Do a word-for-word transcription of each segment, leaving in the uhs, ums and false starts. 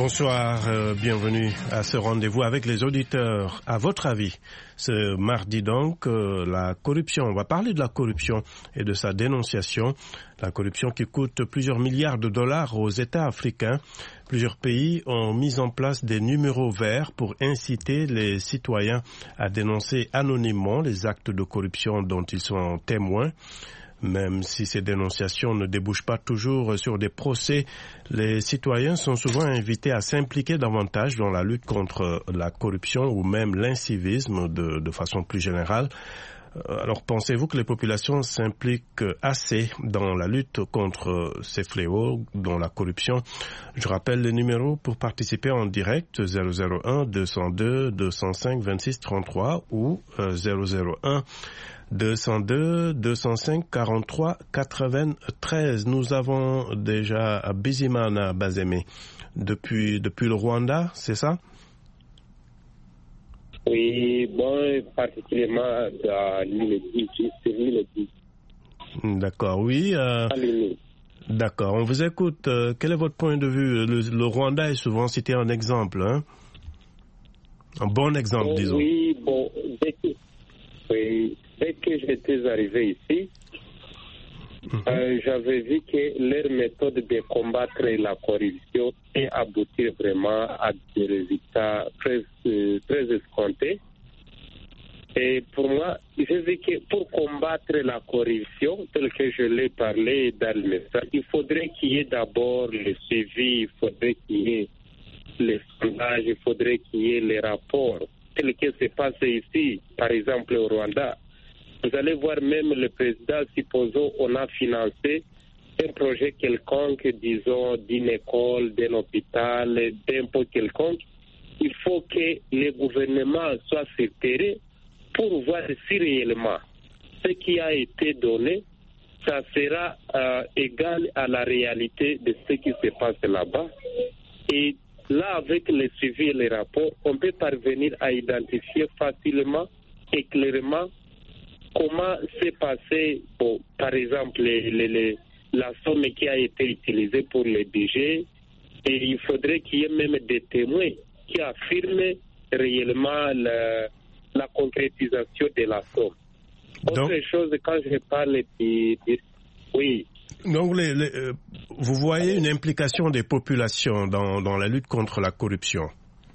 Bonsoir, euh, bienvenue à ce rendez-vous avec les auditeurs. À votre avis, ce mardi donc, euh, la corruption, on va parler de la corruption et de sa dénonciation. La corruption qui coûte plusieurs milliards de dollars aux États africains. Plusieurs pays ont mis en place des numéros verts pour inciter les citoyens à dénoncer anonymement les actes de corruption dont ils sont témoins. Même si ces dénonciations ne débouchent pas toujours sur des procès, les citoyens sont souvent invités à s'impliquer davantage dans la lutte contre la corruption ou même l'incivisme de, de façon plus générale. Alors pensez-vous que les populations s'impliquent assez dans la lutte contre ces fléaux, dont la corruption? Je rappelle les numéros pour participer en direct, zéro zéro un deux zéro deux deux zéro cinq vingt-six trente-trois ou zéro zéro un deux zéro deux deux zéro cinq quarante-trois quatre-vingt-treize. Nous avons déjà Bizimana Bazeme depuis, depuis le Rwanda, c'est ça? Oui, bon, particulièrement dans l'île dix. D'accord, oui. Euh, d'accord, on vous écoute. Euh, quel est votre point de vue? Le, le Rwanda est souvent cité en exemple, hein? Un bon exemple, bon, disons. Oui, bon, dès que, oui, dès que j'étais arrivé ici, mm-hmm. euh, j'avais vu que leur méthode de combattre la corruption et aboutir vraiment à des résultats très, très escomptés. Et pour moi, j'ai vu que pour combattre la corruption, tel que je l'ai parlé dans le message, il faudrait qu'il y ait d'abord le suivi, il faudrait qu'il y ait les sondages, il faudrait qu'il y ait les rapports, tel que se passe ici, par exemple au Rwanda. Vous allez voir même le président, supposons on a financé un projet quelconque, disons, d'une école, d'un hôpital, d'un pot quelconque. Il faut que le gouvernement soit sur terrain pour voir si réellement ce qui a été donné, ça sera euh, égal à la réalité de ce qui se passe là-bas. Et là, avec les suivis et les rapports, on peut parvenir à identifier facilement et clairement comment s'est passé, bon, par exemple, les, les, les, la somme qui a été utilisée pour les budgets. Et il faudrait qu'il y ait même des témoins qui affirment réellement la, la concrétisation de la somme. Donc, autre chose, quand je parle de... de oui. Donc, les, les, euh, vous voyez une implication des populations dans, dans la lutte contre la corruption?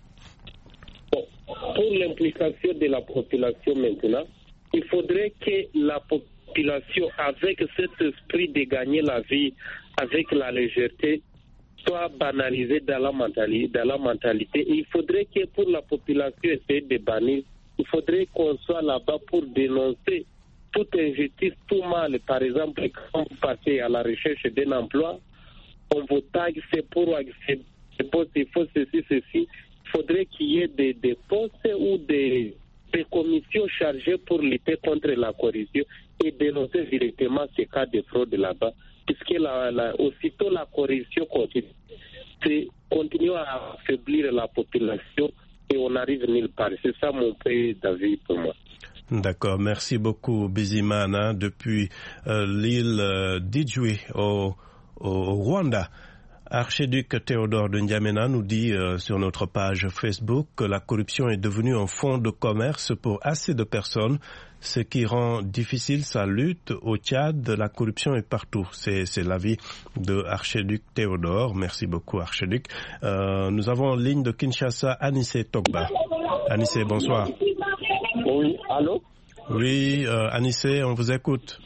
Bon, pour l'implication de la population maintenant, il faudrait que la population, avec cet esprit de gagner la vie, avec la légèreté, soit banalisée dans la mentalité. Dans la mentalité. Et il faudrait que pour la population essayer de bannir, il faudrait qu'on soit là-bas pour dénoncer toute injustice, tout mal. Par exemple, quand vous partez à la recherche d'un emploi, on vous tague, c'est pour accéder aux postes, il faut ceci, ceci. Il faudrait qu'il y ait des, des postes ou des, des commissions chargées pour lutter contre la corruption et dénoncer directement ces cas de fraude là-bas. Puisque la, la, aussitôt la corruption continue, c'est continuer à affaiblir la population et on n'arrive nulle part. C'est ça mon point d'avis pour moi. D'accord, merci beaucoup Bizimana depuis euh, l'île euh, d'Idjoué au, au Rwanda. Archiduc Théodore de N'Djamena nous dit euh, sur notre page Facebook que la corruption est devenue un fonds de commerce pour assez de personnes, ce qui rend difficile sa lutte. Au Tchad, la corruption est partout. C'est, c'est l'avis de Archiduc Théodore. Merci beaucoup Archiduc. Euh, nous avons en ligne de Kinshasa Anissé Togba. Anissé, bonsoir. Oui, allô? Oui, euh, Anissé, on vous écoute.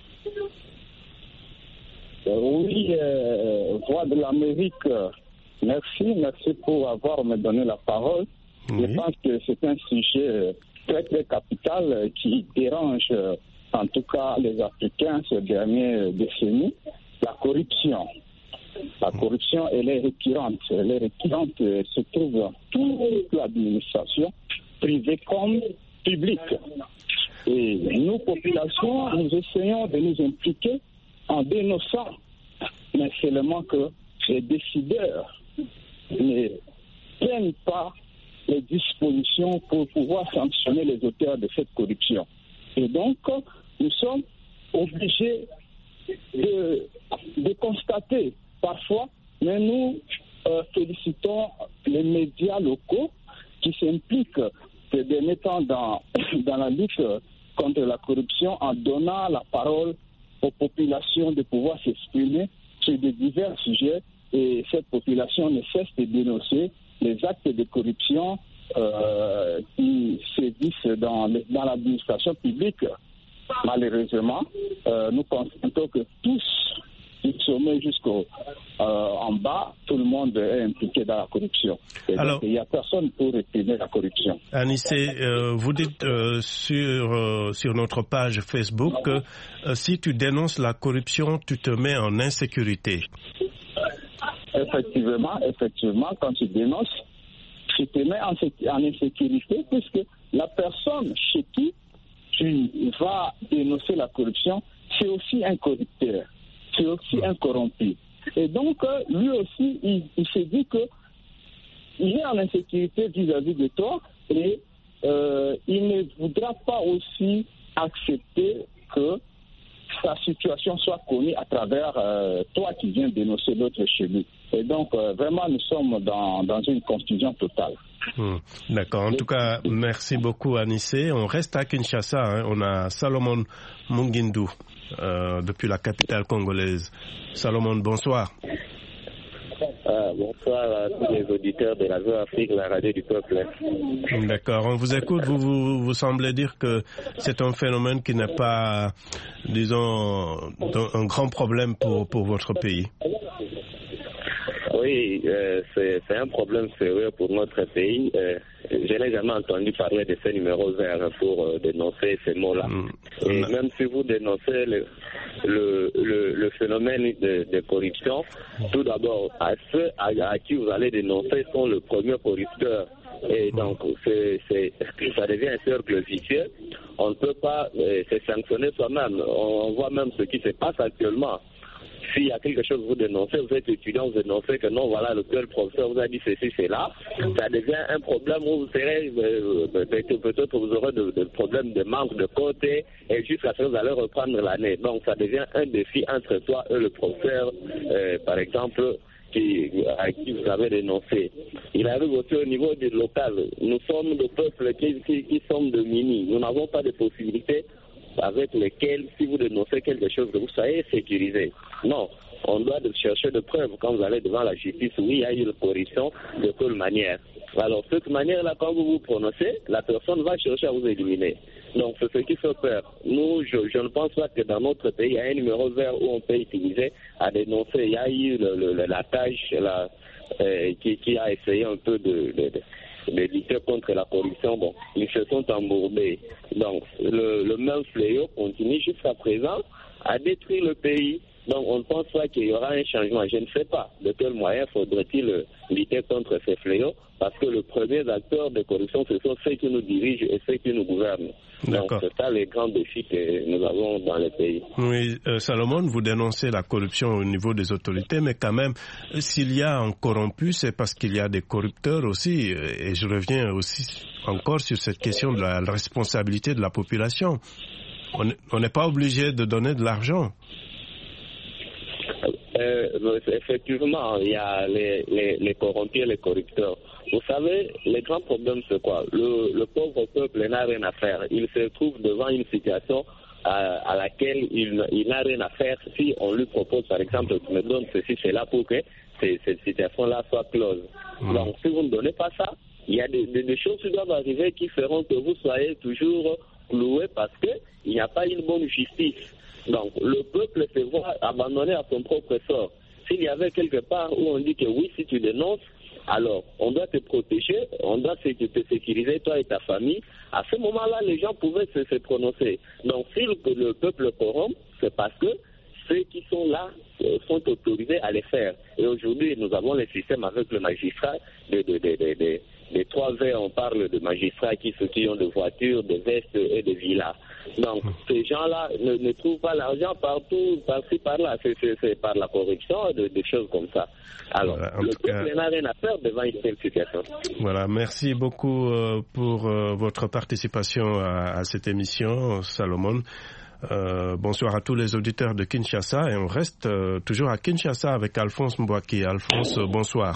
Euh, oui, euh, Voix de l'Amérique, euh, merci, merci pour avoir me donné la parole. Oui. Je pense que c'est un sujet euh, très très capital euh, qui dérange euh, en tout cas les Africains ces dernières décennies, la corruption. La corruption, elle est récurrente. Elle est récurrente, elle se trouve dans toute l'administration, privée comme publique. Et nous, populations, nous essayons de nous impliquer en dénonçant, mais seulement que les décideurs ne prennent pas les dispositions pour pouvoir sanctionner les auteurs de cette corruption. Et donc, nous sommes obligés de, de constater parfois, mais nous euh, félicitons les médias locaux qui s'impliquent ces derniers temps dans, dans la lutte contre la corruption en donnant la parole aux populations de pouvoir s'exprimer sur de divers sujets, et cette population ne cesse de dénoncer les actes de corruption euh, qui sévissent dans, dans l'administration publique. Malheureusement, euh, nous constatons que tous, du sommet jusqu'au euh, en bas, tout le monde est impliqué dans la corruption. Et alors, donc, il n'y a personne pour réprimer la corruption. Anissé, euh, vous dites euh, sur, euh, sur notre page Facebook que euh, si tu dénonces la corruption, tu te mets en insécurité. Effectivement, effectivement, quand tu dénonces, tu te mets en, en insécurité, puisque la personne chez qui tu vas dénoncer la corruption, c'est aussi un corrupteur, c'est aussi un corrompu. Et donc, lui aussi, il, il se dit qu'il est en insécurité vis-à-vis de toi, et euh, il ne voudra pas aussi accepter que sa situation soit connue à travers euh, toi qui viens dénoncer l'autre chez lui. Et donc, euh, vraiment, nous sommes dans, dans une confusion totale. Mmh, d'accord. En tout cas, merci beaucoup, Anissé. On reste à Kinshasa. Hein. On a Salomon Mungindu euh, depuis la capitale congolaise. Salomon, bonsoir. Ah, bonsoir à tous les auditeurs de la Voix Afrique, la radio du peuple. D'accord, on vous écoute. Vous, vous, vous semblez dire que c'est un phénomène qui n'est pas, disons, un grand problème pour, pour votre pays. Oui, euh, c'est, c'est un problème sérieux pour notre pays. Euh, je n'ai jamais entendu parler de ces numéros verts pour euh, dénoncer ces mots-là. Mmh. Et même si vous dénoncez le, le, le, le phénomène de, de corruption, tout d'abord, à ceux à, à qui vous allez dénoncer sont le premier corrupteur. Et donc, c'est, c'est, ça devient un cercle vicieux. On ne peut pas euh, se sanctionner soi-même. On voit même ce qui se passe actuellement. S'il y a quelque chose que vous dénoncez, vous êtes étudiant, vous dénoncez que non, voilà, le tel professeur vous a dit ceci, c'est là, ça devient un problème où vous serez, euh, peut-être, peut-être vous aurez des de problèmes de manque de côté, et jusqu'à ce que vous allez reprendre l'année. Donc ça devient un défi entre toi et le professeur, euh, par exemple, qui, à qui vous avez dénoncé. Il arrive aussi au niveau du local. Nous sommes des peuples qui, qui, qui sommes démunis. Nous n'avons pas de possibilités avec lesquels, si vous dénoncez quelque chose, vous soyez sécurisé. Non, on doit chercher de preuves quand vous allez devant la justice. Oui, il y a eu une corruption, de quelle manière. Alors, de cette manière-là, quand vous vous prononcez, la personne va chercher à vous éliminer. Donc, c'est ce qui fait peur. Nous, je, je ne pense pas que dans notre pays, il y a un numéro vert où on peut utiliser à dénoncer. Il y a eu le, le, la tâche la, euh, qui, qui a essayé un peu de... de, de de lutter contre la corruption, bon, ils se sont embourbés. Donc, le, le même fléau continue jusqu'à présent à détruire le pays. Donc, on ne pense pas qu'il y aura un changement. Je ne sais pas de quel moyen faudrait-il lutter contre ces fléaux, parce que le premier acteur de corruption, ce sont ceux qui nous dirigent et ceux qui nous gouvernent. D'accord. Donc, c'est ça les grands défis que nous avons dans le pays. Oui, euh, Salomon, vous dénoncez la corruption au niveau des autorités, mais quand même, s'il y a un corrompu, c'est parce qu'il y a des corrupteurs aussi. Et je reviens aussi encore sur cette question de la responsabilité de la population. On n'est pas obligé de donner de l'argent. Euh, effectivement, il y a les, les, les corrompus et les corrupteurs. Vous savez, le grand problème, c'est quoi? Le, le pauvre peuple n'a rien à faire. Il se trouve devant une situation à, à laquelle il, il n'a rien à faire si on lui propose, par exemple, tu me donnes ceci, c'est là pour que ces, cette situation-là soit close. Mmh. Donc, si vous ne donnez pas ça, il y a des, des, des choses qui doivent arriver qui feront que vous soyez toujours cloué parce qu'il n'y a pas une bonne justice. Donc, le peuple se voit abandonné à son propre sort. S'il y avait quelque part où on dit que oui, si tu dénonces, alors on doit te protéger, on doit te sécuriser, toi et ta famille. À ce moment-là, les gens pouvaient se, se prononcer. Donc, si le, le peuple corrompt, c'est parce que ceux qui sont là euh, sont autorisés à les faire. Et aujourd'hui, nous avons le système avec le magistrat de, de, de, de, de les trois V, on parle de magistrats qui, qui ont des voitures, des vestes et des villas. Donc, ces gens-là ne, ne trouvent pas l'argent partout, par-ci, par-là. C'est, c'est, c'est par la corruption, de, des choses comme ça. Alors, voilà, le peuple cas... n'a rien à faire devant une telle situation. Voilà, merci beaucoup euh, pour euh, votre participation à, à cette émission, Salomon. Euh, bonsoir à tous les auditeurs de Kinshasa et on reste euh, toujours à Kinshasa avec Alphonse Mbouaki. Alphonse, euh, bonsoir.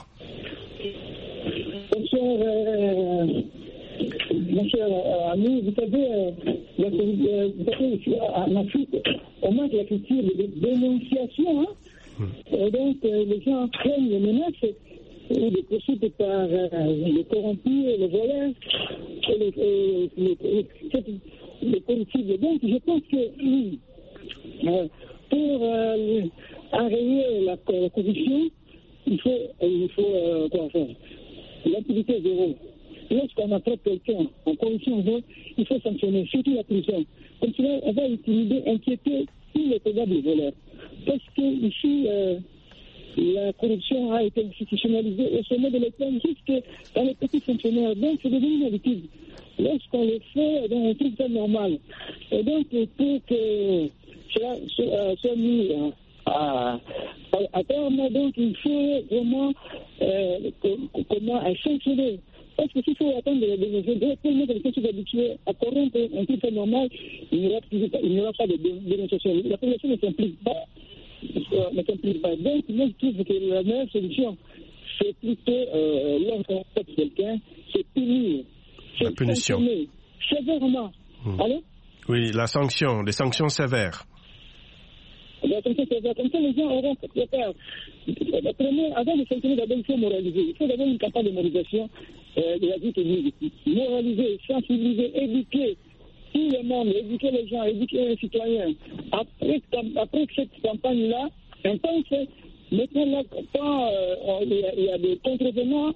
Bonsoir, euh, mon cher euh, ami. Vous savez, euh, la, euh, vous savez, en Afrique, on manque la culture de dénonciation. Hein? Hmm. Et donc, euh, les gens craignent les menaces ou des poursuites par euh, les corrompus, les voleurs, et les, et les, les, les politiques. Donc, je pense que euh, pour euh, enrayer la, la corruption, il faut, il faut euh, quoi faire? L'impunité zéro. Lorsqu'on attrape quelqu'un en corruption, il faut sanctionner, surtout la prison. Comme cela, on va intimider, inquiéter tous les probables voleurs. Parce que ici, euh, la corruption a été institutionnalisée au sommet de l'État jusque dans les petits fonctionnaires. Donc, c'est devenu une habitude. Lorsqu'on le fait, donc, on trouve ça normal. Et donc, pour que cela soit, soit mis euh, à, à, à terme, donc, il faut vraiment euh, comment sanctionner. Parce que s'il faut attendre les dénonciations, tellement que les gens sont habitués à corrompre un truc normal, il n'y aura, aura pas de dénonciation. La population ne s'implique pas. Ne s'implique pas. Donc, moi, je trouve que la meilleure solution, c'est plutôt, euh, lorsqu'on tape quelqu'un, c'est punir. C'est la punition. Sévèrement. Mmh. Allô? Oui, la sanction, des sanctions sévères. La sanction sévère, comme ça, les gens auront peur. Avant de sanctionner, d'abord, il faut moraliser. Il faut d'abord une campagne de moralisation euh, de la vie publique. Moraliser, sensibiliser, éduquer tout le monde, éduquer les gens, éduquer les citoyens. Après, après cette campagne-là, intense, maintenant, là, quand euh, il, y a, il y a des contrevenants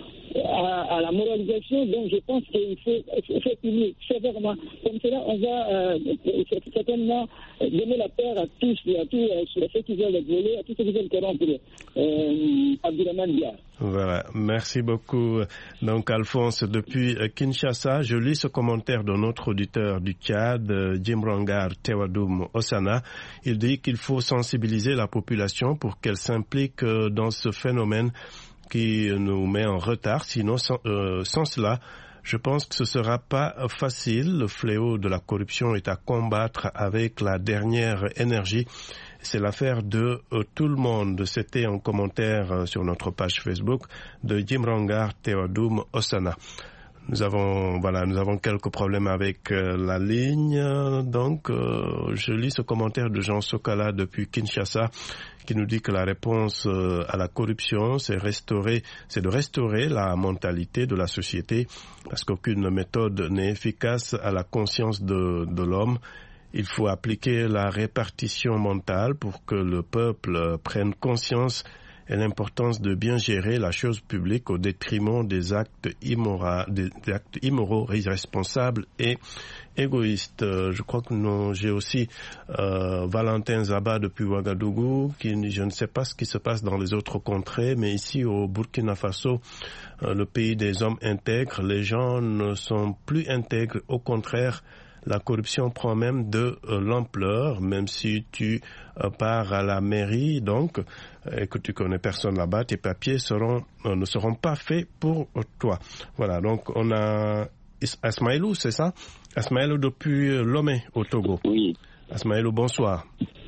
à, à la moralisation, donc je pense qu'il faut, faut punir sévèrement. Comme cela, on va euh, certainement donner la peur à tous, à tous à ceux qui veulent voler, à tous ceux qui veulent corrompre euh, Abdourahmane Dia. Voilà, merci beaucoup. Donc Alphonse, depuis Kinshasa, je lis ce commentaire de notre auditeur du Tchad, Djimrangar Tewadoum Osana. Il dit qu'il faut sensibiliser la population pour qu'elle s'implique dans ce phénomène qui nous met en retard. Sinon, sans, euh, sans cela, je pense que ce ne sera pas facile. Le fléau de la corruption est à combattre avec la dernière énergie. C'est l'affaire de euh, tout le monde. C'était un commentaire euh, sur notre page Facebook de Djimrangar Tewadoum Osana. Nous avons, voilà, nous avons quelques problèmes avec euh, la ligne. Donc, euh, je lis ce commentaire de Jean Sokala depuis Kinshasa qui nous dit que la réponse euh, à la corruption, c'est restaurer, c'est de restaurer la mentalité de la société parce qu'aucune méthode n'est efficace à la conscience de, de l'homme. Il faut appliquer la répartition mentale pour que le peuple prenne conscience et l'importance de bien gérer la chose publique au détriment des actes immoraux, des actes immoraux, irresponsables et égoïstes. Je crois que non, j'ai aussi euh, Valentin Zaba depuis Ouagadougou, qui je ne sais pas ce qui se passe dans les autres contrées, mais ici au Burkina Faso, euh, le pays des hommes intègres, les gens ne sont plus intègres, au contraire. La corruption prend même de euh, l'ampleur, même si tu euh, pars à la mairie, donc, et que tu connais personne là-bas, tes papiers seront, euh, ne seront pas faits pour toi. Voilà, donc on a Asmaïlou, c'est ça? Asmaïlou depuis Lomé, au Togo. Oui. Asmaïlou, bonsoir.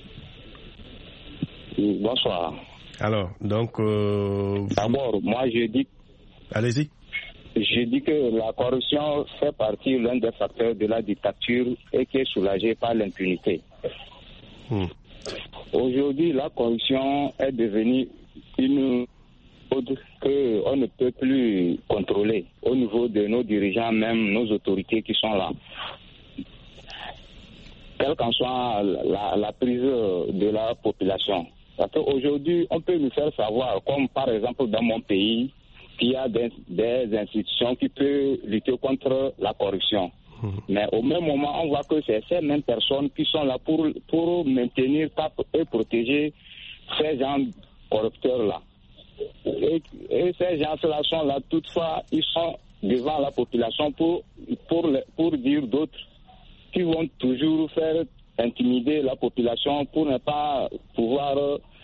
Oui, bonsoir. Alors, donc... Euh, D'abord, moi je dis... Allez-y. Je dis que la corruption fait partie l'un des facteurs de la dictature et qui est soulagée par l'impunité. Hmm. Aujourd'hui, la corruption est devenue une fraude qu'on ne peut plus contrôler au niveau de nos dirigeants, même nos autorités qui sont là. Quelle qu'en soit la, la prise de la population. Parce qu'aujourd'hui, on peut nous faire savoir, comme par exemple dans mon pays, qu'il y a des, des institutions qui peuvent lutter contre la corruption. Mmh. Mais au même moment, on voit que c'est ces mêmes personnes qui sont là pour, pour maintenir et protéger ces gens corrupteurs-là. Et, et ces gens-là sont là, toutefois, ils sont devant la population pour, pour, pour dire d'autres qui vont toujours faire intimider la population pour ne pas pouvoir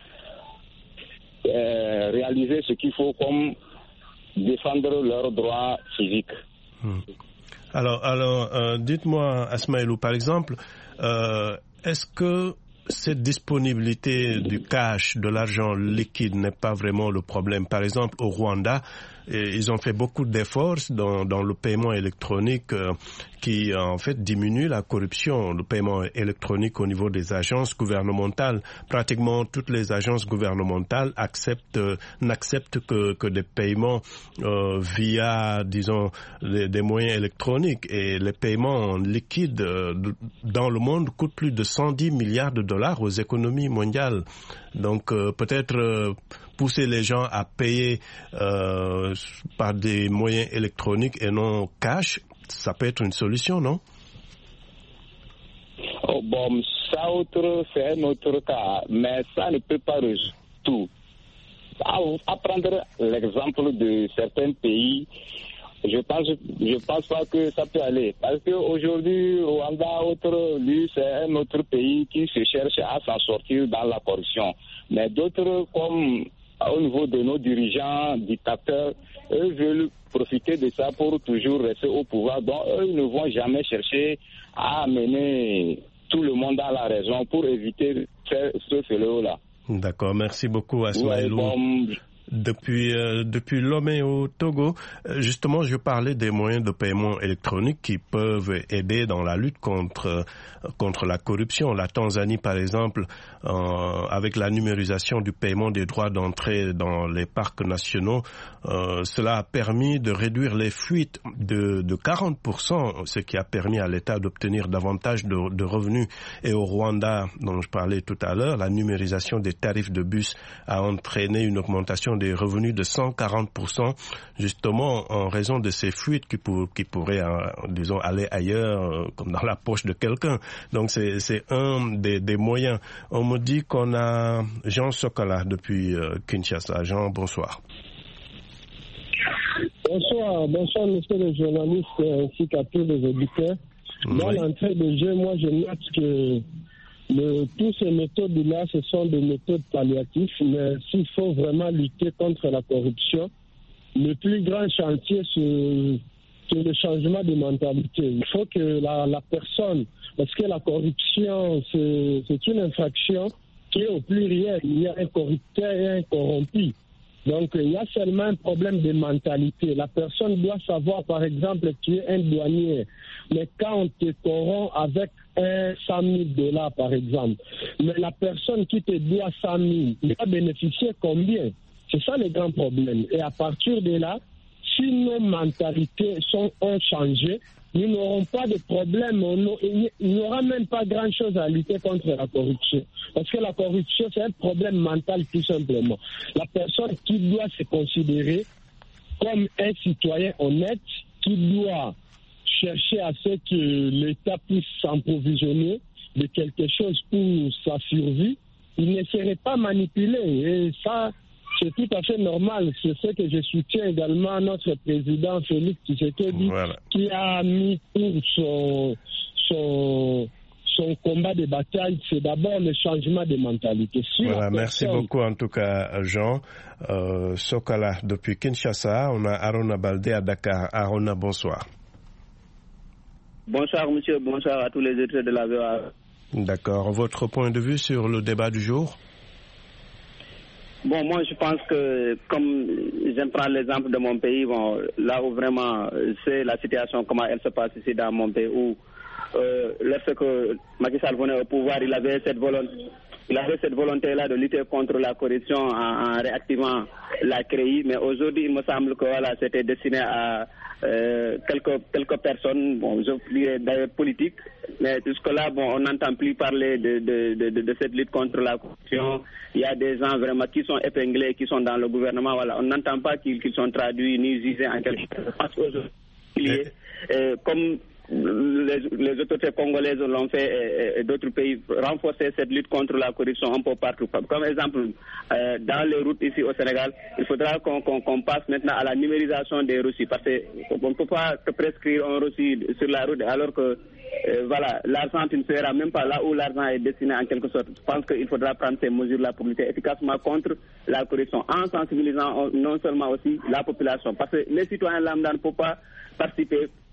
euh, réaliser ce qu'il faut comme défendre leurs droits civiques. Hmm. Alors, alors euh, dites-moi, Asmaïlou, par exemple, euh, est-ce que cette disponibilité du cash, de l'argent liquide n'est pas vraiment le problème? Par exemple, au Rwanda, ils ont fait beaucoup d'efforts dans, dans le paiement électronique euh, qui, en fait, diminue la corruption. Le paiement électronique au niveau des agences gouvernementales. Pratiquement toutes les agences gouvernementales acceptent, euh, n'acceptent que, que des paiements euh, via, disons, des, des moyens électroniques. Et les paiements liquides euh, dans le monde coûtent plus de cent dix milliards de dollars aux économies mondiales. Donc, euh, peut-être... Euh, pousser les gens à payer euh, par des moyens électroniques et non cash, ça peut être une solution, non? Oh, bon, ça autre, c'est un autre cas, mais ça ne peut pas résoudre tout. À, à prendre l'exemple de certains pays, je pense, je pense pas que ça peut aller. Parce qu'aujourd'hui, Rwanda, autre, lui, c'est un autre pays qui se cherche à s'en sortir dans la corruption. Mais d'autres, comme au niveau de nos dirigeants, dictateurs, eux veulent profiter de ça pour toujours rester au pouvoir. Donc, eux ne vont jamais chercher à amener tout le monde à la raison pour éviter ce fléau-là. D'accord, merci beaucoup, Asmaïlou. Ouais, bon, Depuis, euh, depuis Lomé au Togo, justement, je parlais des moyens de paiement électronique qui peuvent aider dans la lutte contre, euh, contre la corruption. La Tanzanie, par exemple, euh, avec la numérisation du paiement des droits d'entrée dans les parcs nationaux, euh, cela a permis de réduire les fuites de, de quarante pour cent, ce qui a permis à l'État d'obtenir davantage de, de revenus. Et au Rwanda, dont je parlais tout à l'heure, la numérisation des tarifs de bus a entraîné une augmentation des revenus de cent quarante pour cent, justement en raison de ces fuites qui, pour, qui pourraient, euh, disons, aller ailleurs, euh, comme dans la poche de quelqu'un. Donc c'est, c'est un des, des moyens. On me dit qu'on a Jean Sokala depuis euh, Kinshasa. Jean, bonsoir. Bonsoir, bonsoir monsieur le journaliste ainsi qu'à tous les auditeurs. Oui. Dans l'entrée de jeu, moi je note que Le, toutes ces méthodes-là, ce sont des méthodes palliatives, mais s'il faut vraiment lutter contre la corruption, le plus grand chantier, c'est, c'est le changement de mentalité. Il faut que la, la personne, parce que la corruption, c'est, c'est une infraction qui est au pluriel. Il y a un corrupteur et un corrompu. Donc, il y a seulement un problème de mentalité. La personne doit savoir, par exemple, que tu es un douanier, mais quand on te corrompt avec un cent mille dollars, par exemple, mais la personne qui te doit cent mille, il va bénéficier combien? C'est ça le grand problème. Et à partir de là, si nos mentalités sont, ont changé, nous n'aurons pas de problème. Il n'y aura même pas grand-chose à lutter contre la corruption. Parce que la corruption, c'est un problème mental tout simplement. La personne qui doit se considérer comme un citoyen honnête, qui doit chercher à ce que l'État puisse s'approvisionner de quelque chose pour sa survie, il ne serait pas manipulé. Et ça, c'est tout à fait normal. C'est ce que je soutiens également notre président Félix Tshisekedi, voilà, qui a mis pour son, son, son combat de bataille, c'est d'abord le changement de mentalité. Si voilà, merci personne... beaucoup en tout cas, Jean. Euh, Sokala depuis Kinshasa, on a Arona Baldé à Dakar. Arona, bonsoir. Bonsoir monsieur, bonsoir à tous les auditeurs de la V O A. D'accord. Votre point de vue sur le débat du jour? Bon, moi je pense que, comme j'aime prendre l'exemple de mon pays, bon, là où vraiment c'est la situation, comment elle se passe ici dans mon pays, où euh, lorsque Macky Sall venait au pouvoir, il avait cette volonté, il avait cette volonté-là de lutter contre la corruption en, en réactivant la C R E I, mais aujourd'hui il me semble que voilà, c'était destiné à euh, quelques, quelques personnes, bon, je dirais d'ailleurs politiques, mais jusque-là, bon, on n'entend plus parler de, de, de, de cette lutte contre la corruption. Il y a des gens vraiment qui sont épinglés, qui sont dans le gouvernement, voilà, on n'entend pas qu'ils, qu'ils sont traduits ni jugés en quelque sorte. Parce qu'aujourd'hui, euh, comme les, les autorités congolaises l'ont fait et, et d'autres pays, renforcer cette lutte contre la corruption un peu partout. Comme exemple, euh, dans les routes ici au Sénégal, il faudra qu'on, qu'on, qu'on passe maintenant à la numérisation des reçus, parce qu'on ne peut pas te prescrire un reçu sur la route alors que euh, voilà, l'argent tu ne seras même pas là où l'argent est destiné en quelque sorte. Je pense qu'il faudra prendre ces mesures-là pour lutter efficacement contre la corruption, en sensibilisant non seulement aussi la population, parce que les citoyens lambda ne peuvent pas participer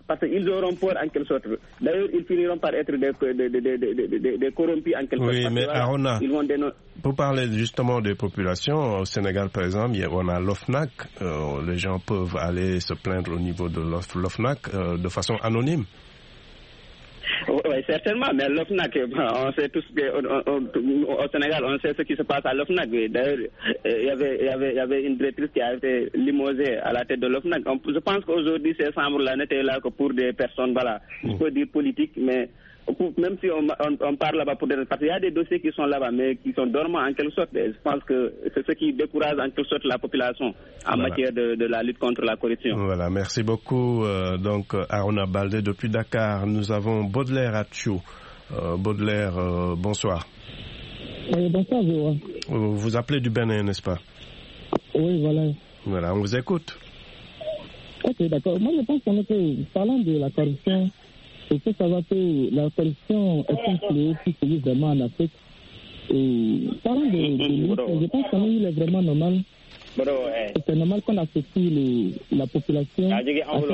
parce qu'ils auront peur en quelque sorte. D'ailleurs, ils finiront par être des, des, des, des, des, des corrompus en quelque sorte. Oui, mais voilà, Arona, ils vont dénon... pour parler justement des populations, au Sénégal par exemple, on a l'O F N A C, euh, les gens peuvent aller se plaindre au niveau de l'O F N A C euh, de façon anonyme. Oui, certainement, mais l'O F N A C, on sait tous qu'au Sénégal, on sait ce qui se passe à l'O F N A C. D'ailleurs, il y avait, il y avait, il y avait une directrice qui a été limogée à la tête de l'O F N A C. On, je pense qu'aujourd'hui, ces chambres-là n'étaient là que pour des personnes, voilà, je peux dire politiques, mais même si on, on, on parle là-bas pour des... Parce qu'il y a des dossiers qui sont là-bas, mais qui sont dormants en quelque sorte. Et je pense que c'est ce qui décourage en quelque sorte la population en voilà. matière de, de la lutte contre la corruption. Voilà, merci beaucoup. Euh, donc, Arona Baldé depuis Dakar. Nous avons Baudelaire Atchou. Euh, Baudelaire, euh, bonsoir. Oui, bonsoir, Zéro. Vous vous appelez du Bénin, n'est-ce pas? Oui, voilà. Voilà, on vous écoute. Ok, d'accord. Moi, je pense qu'on était parlant de la corruption. Il faut savoir que la corruption est un fléau qui se vit vraiment en Afrique. Et parlant de, de lutte, je pense qu'il est vraiment normal. C'est normal qu'on associe la population. Euh,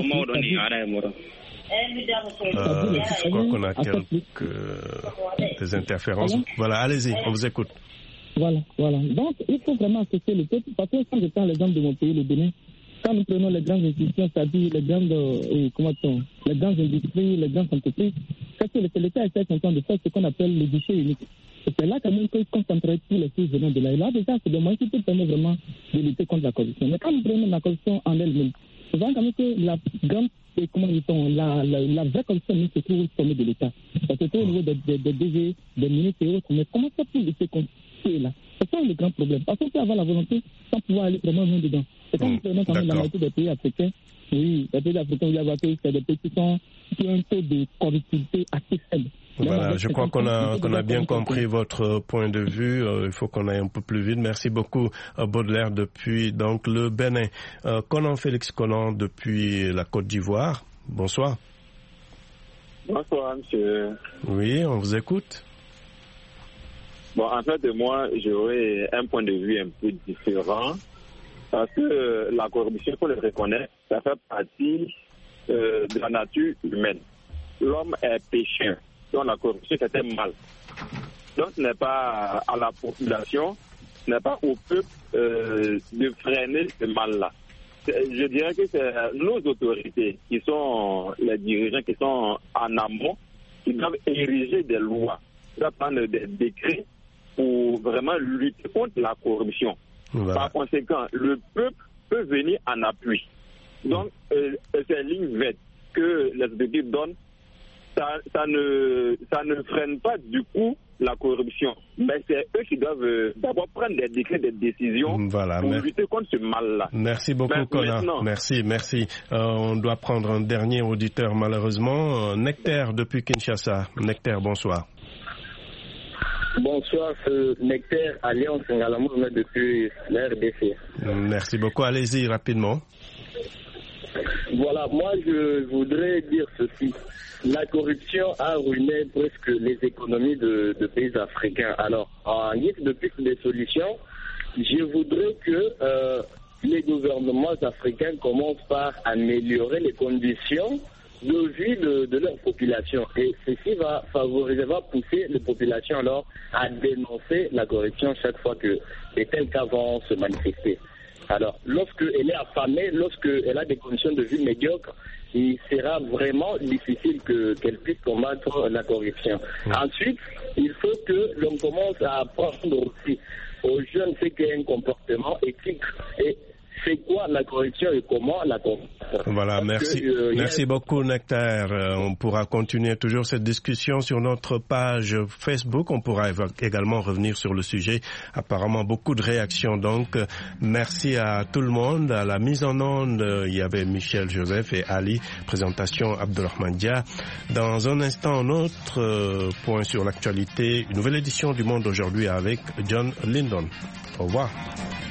je crois qu'on a quelques des interférences. Voilà, allez-y, on vous écoute. Voilà, voilà. Donc, il faut vraiment associer le peuple. Parce que quand je prends l'exemple de mon pays, le Bénin, quand nous prenons les grandes institutions, c'est-à-dire les grandes, euh, comment on, les grandes industries, les grandes entreprises, c'est que l'État essaie en train de faire ce qu'on appelle le guichet unique. Et c'est là quand même qu'il concentrait tous les choses venant de là. Et là, déjà, c'est des moyens qui peuvent permettre vraiment de lutter contre la corruption. Mais quand nous prenons la corruption en elle-même, nous voyons quand même que la grande, comment dit-on, la, la, la vraie corruption se trouve au sommet de l'État. Ça se trouve au niveau des, des, des D G, des ministres et autres. Mais comment ça peut lutter contre là? C'est ça le grand problème. Parce qu'on peut avoir la volonté sans pouvoir aller vraiment loin dedans. C'est quand nous prenons quand même la majorité des pays africains. Oui, les pays africains, il y a c'est des pays qui, sont, qui ont un taux de corruptibilité assez faible. Voilà, je crois qu'on a, qu'on a bien compris votre point de vue. Euh, il faut qu'on aille un peu plus vite. Merci beaucoup, euh, Baudelaire, depuis donc le Bénin. Euh, Conan Félix Conan, depuis la Côte d'Ivoire. Bonsoir. Bonsoir, monsieur. Oui, on vous écoute. Bon, en fait, moi, j'aurais un point de vue un peu différent. Parce que la corruption, il faut le reconnaître, ça fait partie euh, de la nature humaine. L'homme est pécheur. Donc la corruption, c'est un mal. Donc ce n'est pas à la population, ce n'est pas au peuple euh, de freiner ce mal-là. Je dirais que c'est nos autorités qui sont les dirigeants qui sont en amont, qui doivent ériger des lois, qui doivent prendre des décrets pour vraiment lutter contre la corruption. Voilà. Par conséquent, le peuple peut venir en appui. Donc, euh, ces lignes vertes que les autorités donnent, ça, ça, ne, ça ne freine pas du coup la corruption. Mais c'est eux qui doivent euh, d'abord prendre des décrets, des décisions voilà, pour merci. lutter contre ce mal-là. Merci beaucoup, Conan. Merci, merci. Euh, on doit prendre un dernier auditeur, malheureusement. Euh, Nectaire depuis Kinshasa. Nectaire, bonsoir. Bonsoir, c'est Nectaire, Alliance Ngalamou, depuis la R D C. Merci beaucoup. Allez-y rapidement. Voilà, moi je voudrais dire ceci. La corruption a ruiné presque les économies de, de pays africains. Alors, en guise de piste de solutions, je voudrais que euh, les gouvernements africains commencent par améliorer les conditions de vie de, de leur population. Et ceci va favoriser, va pousser les populations alors à dénoncer la corruption chaque fois que de tels cas vont se manifester. Alors, lorsqu'elle est affamée, lorsqu'elle a des conditions de vie médiocres, il sera vraiment difficile que, qu'elle puisse combattre la corruption. Mmh. Ensuite, il faut que l'on commence à apprendre aussi aux jeunes ce qu'est un comportement éthique et c'est quoi la corruption et comment la combattre. Voilà, Parce merci. Que, euh, merci a... beaucoup, Nectaire. Euh, on pourra continuer toujours cette discussion sur notre page Facebook. On pourra également revenir sur le sujet. Apparemment, beaucoup de réactions. Donc, euh, merci à tout le monde. À la mise en onde, euh, il y avait Michel Joseph et Ali. Présentation Abdelrahman Dia. Dans un instant, un autre euh, point sur l'actualité. Une nouvelle édition du Monde aujourd'hui avec John Lyndon. Au revoir.